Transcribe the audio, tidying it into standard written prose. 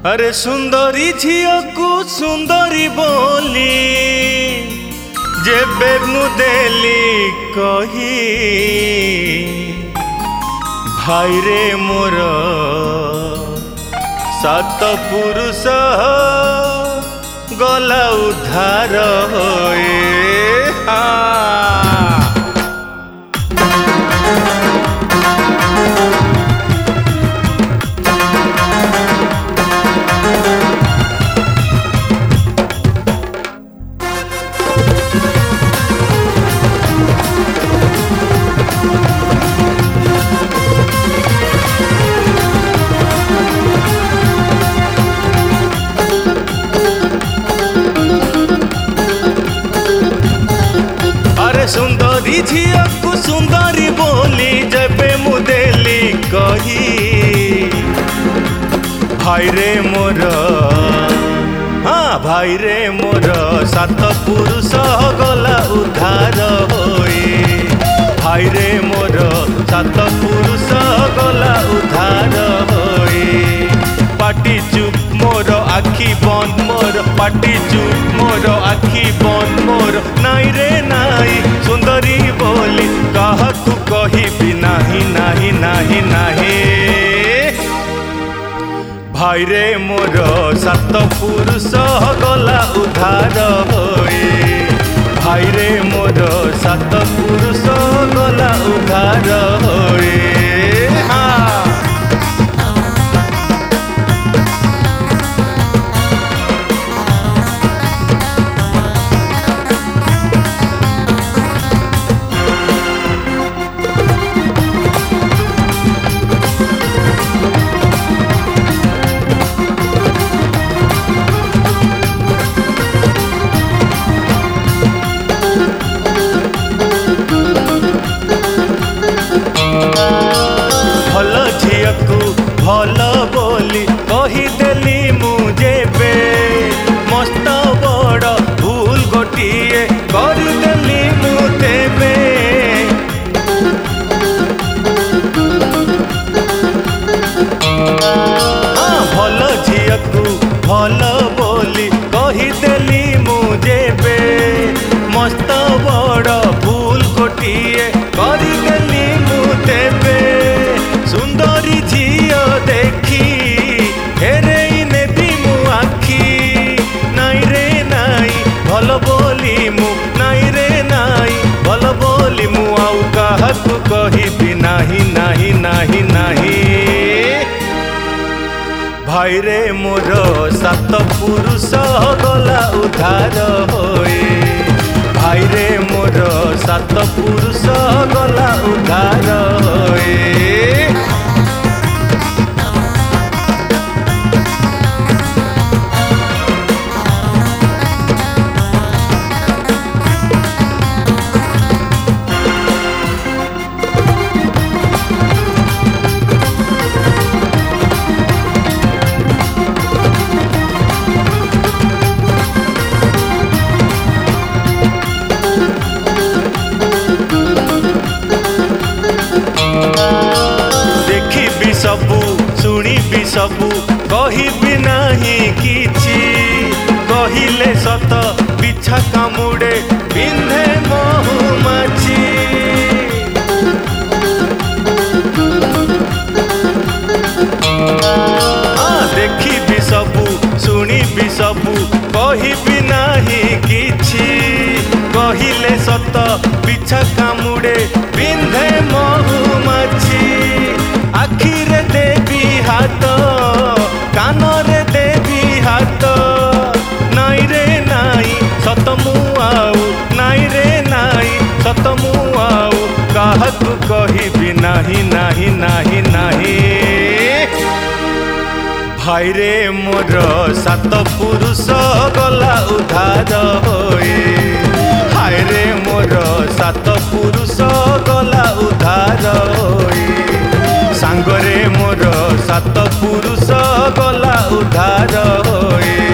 अरे सुंदरी झियो को सुंदरी बोली जेबे मुदेली कही भाई रे मोर सात पुरुष गला उद्धार होए। सुंदरी झियो को सुंदरी बोली जेबे मुदेली कही भाई रे मोर हाँ भाई रे मोर सात पुरुष गला उद्धार होए। भाई रे मोर सात पुरुष गला उद्धार होए। पाटी चुप मोर आखि बंद मोर पाटी चुप मोर आखि बंद मोर नाई रे नाई सुंदरी बोली काहकु कहिबी नाही नाही नाही नाही। भाई रे मोर सात पुरुष गला उद्धार होए। भाई रे मोर सात पुरुष गला उद्धार होए। भल झियकु भल बोली कहीदेली मुझे मस्त बड़ भूल गोटिए करदेली मुझे। भल झियकु भल बोली कहीदेली मुझे मस्त बड़ भूल गोटिए करदेली मुझे। सुंदरी झियो देखी हेरे नेबी मु आखी नाई रे नाई भल बोली मु नाई रे नाई भल बोली मु आउ काहकु कहिबी नाही नाही नाही नाही। भाई रे मोर सात पुरुष गला उद्धार होए। भाई रे मोर सात पुरुष गला उद्धार होए। देखी सबू शुणी भी सबू कहिबी नाही किछि कहिले सत बिछा कामुड़े पिंधे महुमाछी। देखी भी सबू शुणी भी सबू कहिबी नाही किछि कहिले सत बिछा कामुड़े पिंधे महुमाछी। आखिरे देवी हाथ कानरे देवी हाथ नाई रे नाई सत मु आउ नाई रे नाई सत मु आउ काहकु कहिबी नाही नाही नाही नाही। भाई रे मोर सात पुरुष गला उद्धार होए। भाई रे मोर सात पुरुष गला उद्धार होए। सांगरे मोर सात पुरुष गला उद्धार होए।